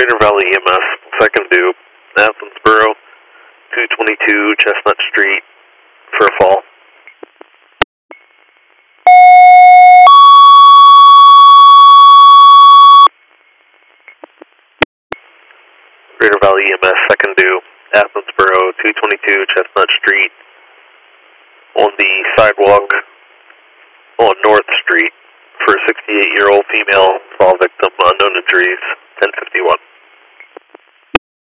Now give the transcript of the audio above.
Greater Valley EMS, second due, Athensboro, 222 Chestnut Street for a fall. Greater Valley EMS, second due, Athensboro, 222 Chestnut Street, on the sidewalk on North Street for a 68-year-old female fall victim, unknown injuries, 1051.